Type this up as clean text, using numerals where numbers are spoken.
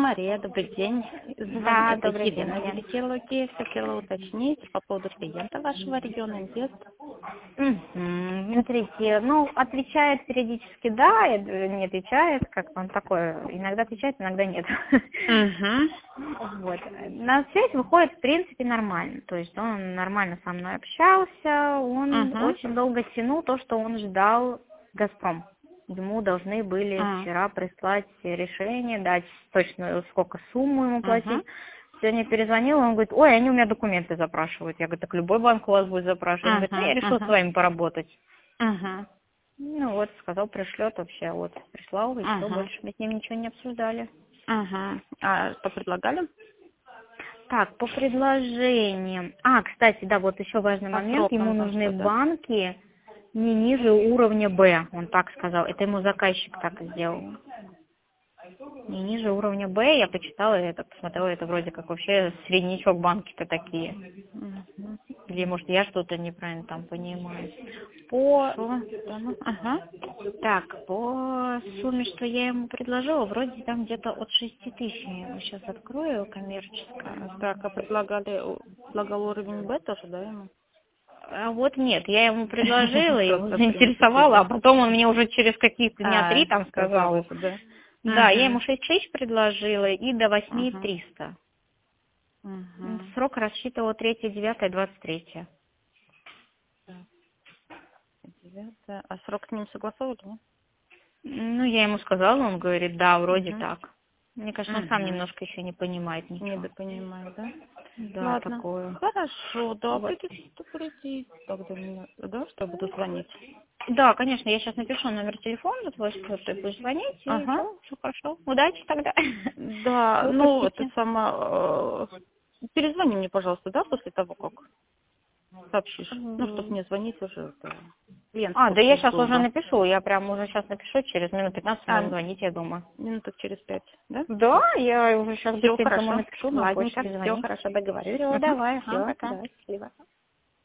Мария, добрый день. Да, Это добрый день, Елена Елена. Великилоги. Хотела уточнить по поводу клиента вашего региона инвест. Смотрите, ну, отвечает периодически да, и не отвечает, как он такое, иногда отвечает, иногда нет. Угу. Вот. На связь выходит, в принципе, нормально. То есть он нормально со мной общался, он Угу. очень долго тянул то, что он ждал «Газпром». Ему должны были вчера прислать решение, дать точно сколько сумму ему платить. Угу. Сегодня перезвонила, он говорит: ой, они у меня документы запрашивают. Я говорю: так любой банк у вас будет запрашивать. Он говорит: ну, я решил с вами поработать. Угу. Ну вот, сказал, пришлет вообще, вот, прислал, и все, Угу. больше мы с ним ничего не обсуждали. Угу. А что предлагали? Так, по предложениям. Кстати, да, вот еще важный По момент. Ему срокам там нужны что-то. банки не ниже уровня Б, он так сказал. Это ему заказчик так сделал. Не ниже уровня Б, я почитала, я так посмотрела, это вроде как вообще среднячок банки-то такие. Угу. Или, может, я что-то неправильно там понимаю. Хорошо. Ага. Так, по сумме, что я ему предложила, вроде там где-то от 6 000. Я его сейчас открою, коммерческая. Так, а предлагал уровень Б тоже, да, ему? А вот нет, я ему предложила, его Просто, в принципе, заинтересовала, а да. потом он мне уже через каких-то дня 3 там Сказал сказал. уже, да. Да, я Угу. ему 6 000 предложила и до Угу. 8 300. Угу. Срок рассчитывала 3.9.23. 9. А срок с ним согласовывали, нет? Ну, я ему сказала, он говорит, да, вроде Угу. так. Мне кажется, он сам Угу. немножко еще не понимает ничего. Недопонимаю, да? Да, Ладно. такое. Хорошо, да, Вот. прийти тогда меня, да, что я буду звонить. Да, конечно, я сейчас напишу номер телефона твой, что ты будешь звонить, и Ага. все хорошо. Удачи тогда. Да, Всего ну, это успехи. перезвони мне, пожалуйста, да, после того, как сообщишь. Ну, чтобы мне звонить уже, это клиент Да я просто сейчас уже долго. напишу, я прям уже сейчас напишу, через минут 15 может звонить, я думаю. Минуток через 5, да? Да, я уже сейчас Все быстренько ему хорошо. напишу, на почту Ладненько, все перезвонить. хорошо, договорились. Все, давай, Все, пока. да, счастливо.